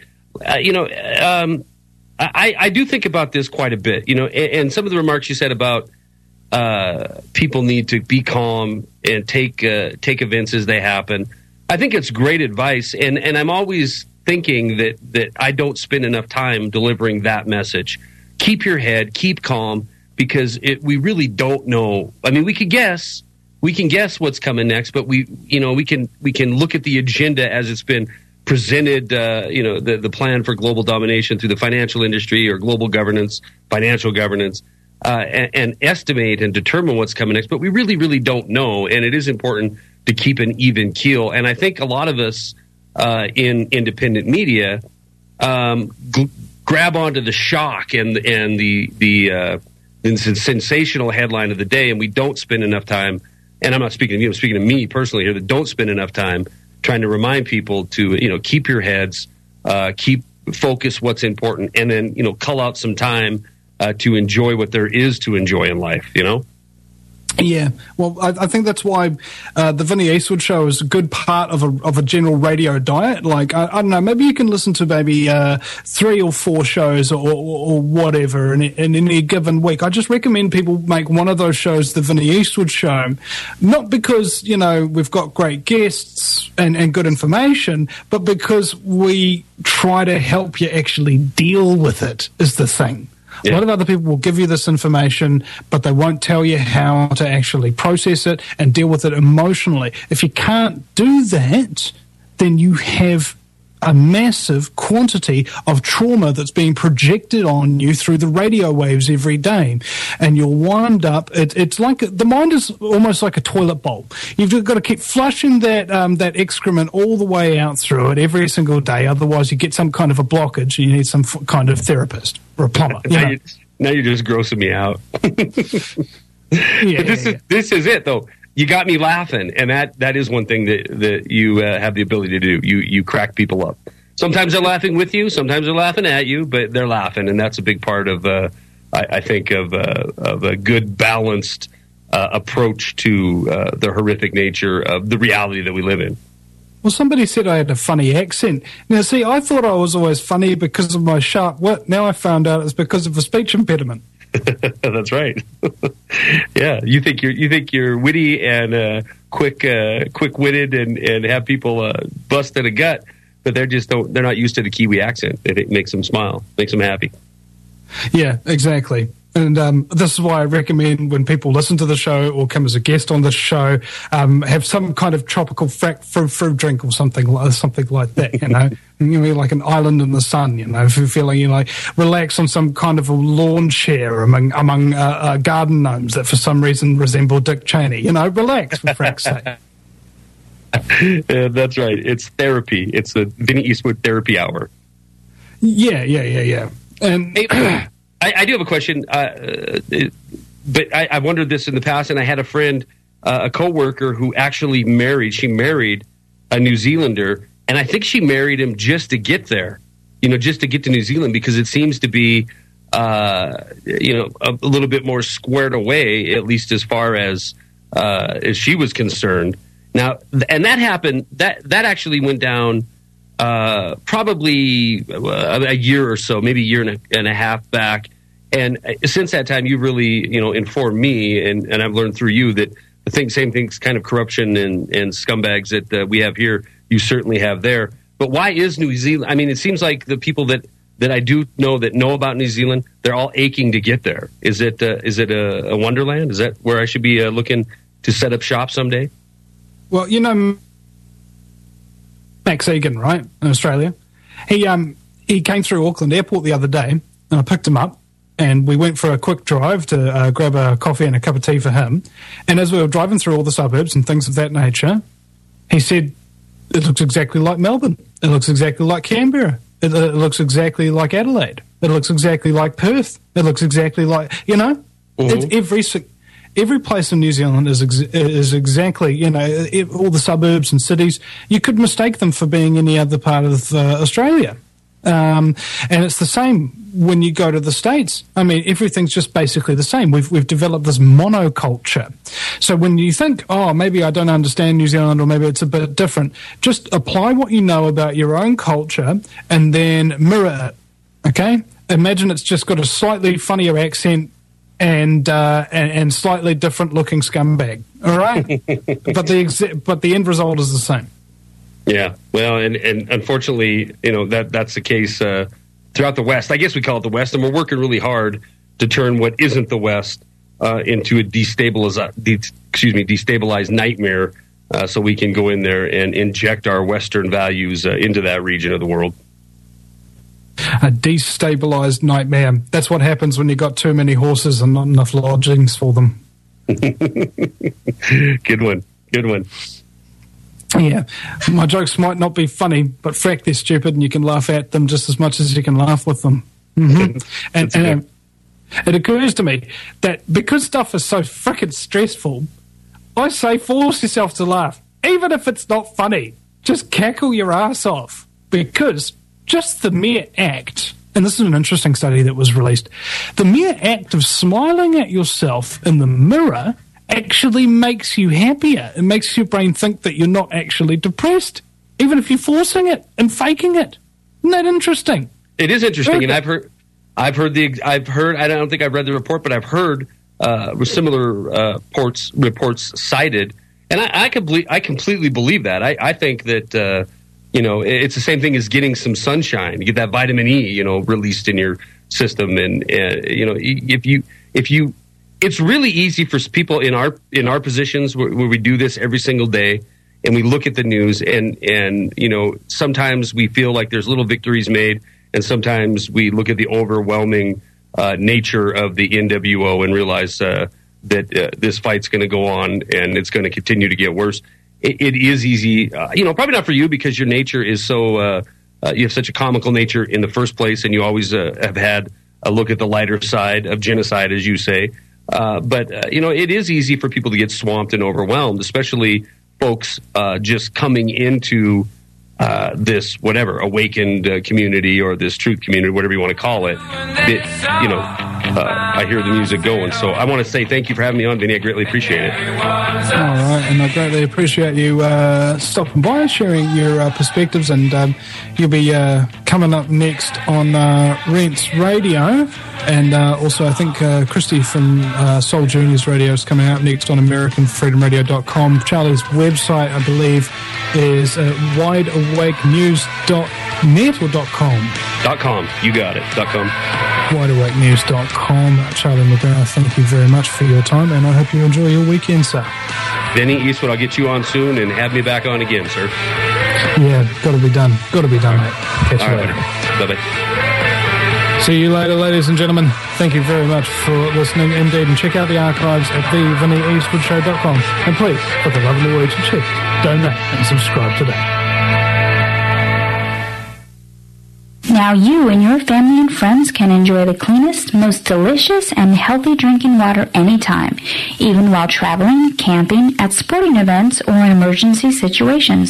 [SPEAKER 7] I do think about this quite a bit, and some of the remarks you said about people need to be calm and take events as they happen. I think it's great advice, and I'm always thinking that I don't spend enough time delivering that message. Keep your head, keep calm, because we really don't know. I mean, we can guess what's coming next, but we can look at the agenda as it's been presented, the plan for global domination through the financial industry or global governance, financial governance, and estimate and determine what's coming next. But we really, really don't know, and it is important to keep an even keel. And I think a lot of us in independent media grab onto the shock and the sensational headline of the day, and we don't spend enough time. And I'm not speaking to you; I'm speaking to me personally here. That don't spend enough time trying to remind people to keep your heads, keep focus what's important, and then cull out some time to enjoy what there is to enjoy in life.
[SPEAKER 1] Yeah, well, I think that's why the Vinny Eastwood Show is a good part of a general radio diet. Like, I don't know, maybe you can listen to maybe 3 or 4 shows or whatever in any given week. I just recommend people make one of those shows the Vinny Eastwood Show, not because, we've got great guests and good information, but because we try to help you actually deal with it is the thing. Yeah. A lot of other people will give you this information, but they won't tell you how to actually process it and deal with it emotionally. If you can't do that, then you have a massive quantity of trauma that's being projected on you through the radio waves every day. And you'll wind up, it's like, the mind is almost like a toilet bowl. You've got to keep flushing that excrement all the way out through it every single day. Otherwise you get some kind of a blockage and you need some kind of therapist or a plumber.
[SPEAKER 7] Now you're just grossing me out. This is it though. You got me laughing, and that is one thing that you have the ability to do. You crack people up. Sometimes they're laughing with you, sometimes they're laughing at you, but they're laughing, and that's a big part of I think of a good balanced approach to the horrific nature of the reality that we live in.
[SPEAKER 1] Well, somebody said I had a funny accent. Now, see, I thought I was always funny because of my sharp wit. Now I found out it's because of a speech impediment.
[SPEAKER 7] That's right. Yeah, you think you're witty and quick-witted and have people bust in a gut, but they're not used to the Kiwi accent. It makes them smile, makes them happy.
[SPEAKER 1] Yeah, exactly. And this is why I recommend when people listen to the show or come as a guest on the show, have some kind of tropical fruit drink or something like that, like an island in the sun, if you're feeling, relax on some kind of a lawn chair among garden gnomes that for some reason resemble Dick Cheney. Relax, for frank's sake.
[SPEAKER 7] Yeah, that's right. It's therapy. It's the Vinny Eastwood therapy hour.
[SPEAKER 1] Yeah. And
[SPEAKER 7] I do have a question, but I wondered this in the past, and I had a friend, a coworker, who actually married. She married a New Zealander, and I think she married him just to get there, just to get to New Zealand, because it seems to be, a little bit more squared away, at least as far as she was concerned. Now, and that happened, that actually went down probably a year or so, maybe a year and a half back. And since that time, you really, informed me, and I've learned through you that the same things, kind of corruption and scumbags that we have here, you certainly have there. But why is New Zealand? I mean, it seems like the people that I do know about New Zealand, they're all aching to get there. Is it a wonderland? Is that where I should be looking to set up shop someday?
[SPEAKER 1] Well, Max Egan, right, in Australia, he came through Auckland Airport the other day, and I picked him up, and we went for a quick drive to grab a coffee and a cup of tea for him. And as we were driving through all the suburbs and things of that nature, he said, it looks exactly like Melbourne. It looks exactly like Canberra. It looks exactly like Adelaide. It looks exactly like Perth. It looks exactly like, it's every place in New Zealand is exactly, all the suburbs and cities. You could mistake them for being any other part of Australia. And it's the same when you go to the States. I mean, everything's just basically the same. We've developed this monoculture. So when you think, oh, maybe I don't understand New Zealand, or maybe it's a bit different, just apply what you know about your own culture and then mirror it. Okay? Imagine it's just got a slightly funnier accent and slightly different looking scumbag. All right? but the end result is the same.
[SPEAKER 7] Yeah, well, and unfortunately, that's the case throughout the West. I guess we call it the West, and we're working really hard to turn what isn't the West into a destabilized nightmare, so we can go in there and inject our Western values into that region of the world.
[SPEAKER 1] A destabilized nightmare. That's what happens when you got too many horses and not enough lodgings for them.
[SPEAKER 7] Good one.
[SPEAKER 1] Yeah, my jokes might not be funny, but frack, they're stupid, and you can laugh at them just as much as you can laugh with them. Mm-hmm. and it occurs to me that because stuff is so frickin' stressful, I say force yourself to laugh, even if it's not funny. Just cackle your ass off, because just the mere act, and this is an interesting study that was released, the mere act of smiling at yourself in the mirror actually makes you happier. It makes your brain think that you're not actually depressed, even if you're forcing it and faking it. Isn't that interesting?
[SPEAKER 7] It is interesting, and I've heard. I don't think I've read the report, but I've heard similar reports cited, and I completely believe that. I think that it's the same thing as getting some sunshine. You get that vitamin E, released in your system, and if you. It's really easy for people in our positions where we do this every single day, and we look at the news, and sometimes we feel like there's little victories made, and sometimes we look at the overwhelming nature of the NWO and realize that this fight's going to go on and it's going to continue to get worse. It is easy, probably not for you, because your nature is so you have such a comical nature in the first place, and you always have had a look at the lighter side of genocide, as you say. But it is easy for people to get swamped and overwhelmed, especially folks just coming into this awakened community, or this truth community, whatever you want to call it. I hear the music going. So I want to say thank you for having me on, Vinny. I greatly appreciate it.
[SPEAKER 1] All right, and I greatly appreciate you stopping by and sharing your perspectives. And you'll be coming up next on Rents Radio. And also, I think Christy from Soul Juniors Radio is coming out next on AmericanFreedomRadio.com. Charlie's website, I believe, is wideawakenews.net or .com?
[SPEAKER 7] .com. You got it. .com.
[SPEAKER 1] wideawakenews.com. Charlie McGrath, thank you very much for your time, and I hope you enjoy your weekend, sir.
[SPEAKER 7] Vinny Eastwood, I'll get you on soon, and have me back on again, sir.
[SPEAKER 1] Yeah, got to be done, mate. Catch you later.
[SPEAKER 7] Bye-bye.
[SPEAKER 1] See you later, ladies and gentlemen. Thank you very much for listening indeed, and check out the archives at thevinnieeastwoodshow.com. And please, for the love of the words and cheek, donate and subscribe today.
[SPEAKER 10] Now you and your family and friends can enjoy the cleanest, most delicious, and healthy drinking water anytime, even while traveling, camping, at sporting events, or in emergency situations.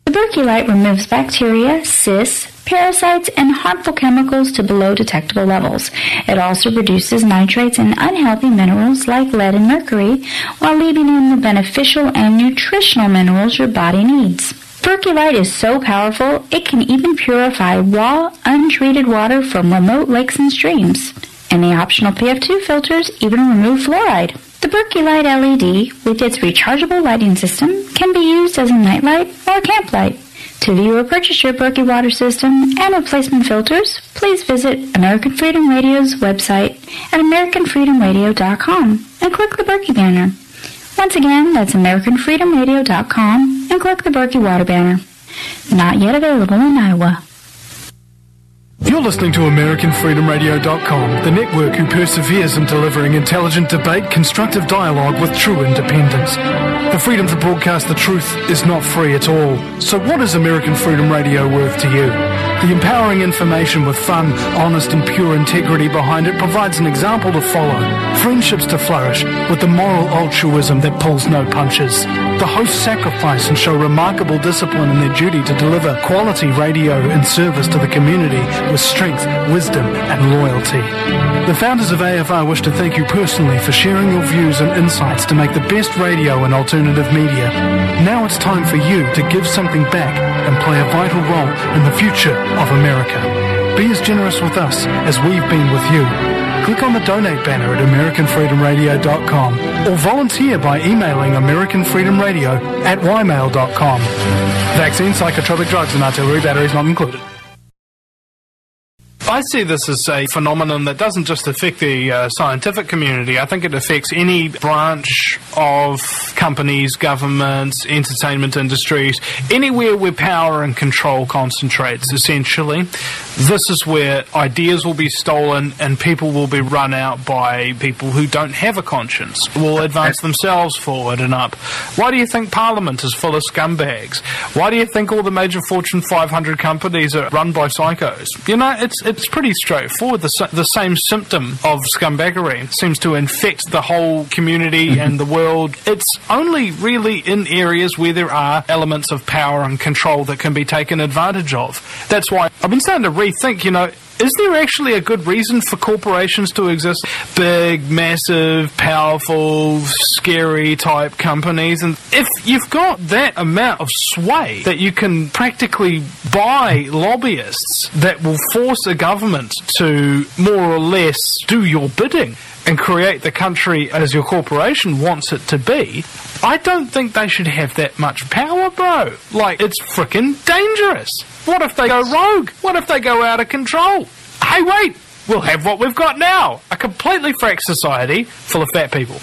[SPEAKER 10] The Berkey Light removes bacteria, cysts, parasites, and harmful chemicals to below detectable levels. It also reduces nitrates and unhealthy minerals like lead and mercury, while leaving in the beneficial and nutritional minerals your body needs. Berkey Light is so powerful, it can even purify raw, untreated water from remote lakes and streams. And the optional PF2 filters even remove fluoride. The Berkey Light LED, with its rechargeable lighting system, can be used as a nightlight or camp light. To view or purchase your Berkey water system and replacement filters, please visit American Freedom Radio's website at AmericanFreedomRadio.com and click the Berkey banner. Once again, that's AmericanFreedomRadio.com and click the Berkey water banner. Not yet available in Iowa.
[SPEAKER 5] You're listening to AmericanFreedomRadio.com, the network who perseveres in delivering intelligent debate, constructive dialogue with true independence. The freedom to broadcast the truth is not free at all. So what is American Freedom Radio worth to you? The empowering information with fun, honest and pure integrity behind it provides an example to follow, friendships to flourish, with the moral altruism that pulls no punches. The hosts sacrifice and show remarkable discipline in their duty to deliver quality radio in service to the community with strength, wisdom and loyalty. The founders of AFR wish to thank you personally for sharing your views and insights to make the best radio and alternative media. Now it's time for you to give something back and play a vital role in the future of America. Be as generous with us as we've been with you. Click on the donate banner at AmericanFreedomRadio.com or volunteer by emailing AmericanFreedomRadio@ymail.com. Vaccine, psychotropic drugs and artillery batteries not included. I see this as a phenomenon that doesn't just affect the scientific community. I think it affects any branch of companies, governments, entertainment industries, anywhere where power and control concentrates, essentially. This is where ideas will be stolen and people will be run out by people who don't have a conscience, will advance themselves forward and up. Why do you think Parliament is full of scumbags? Why do you think all the major Fortune 500 companies are run by psychos? You know, it's pretty straightforward. The same symptom of scumbaggery seems to infect the whole community and the world. It's only really in areas where there are elements of power and control that can be taken advantage of. That's why I've been starting to rethink, you know, is there actually a good reason for corporations to exist? Big, massive, powerful, scary type companies. And if you've got that amount of sway that you can practically buy lobbyists that will force a government to more or less do your bidding and create the country as your corporation wants it to be, I don't think they should have that much power, bro. Like, it's frickin' dangerous. What if they go rogue? What if they go out of control? Hey, wait! We'll have what we've got now. A completely fracked society full of fat people.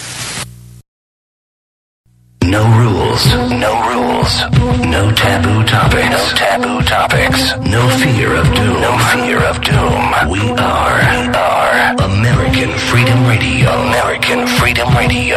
[SPEAKER 11] No rules. No rules. No taboo topics. No taboo topics. No fear of doom. No fear of doom. We are American Freedom Radio. American Freedom Radio.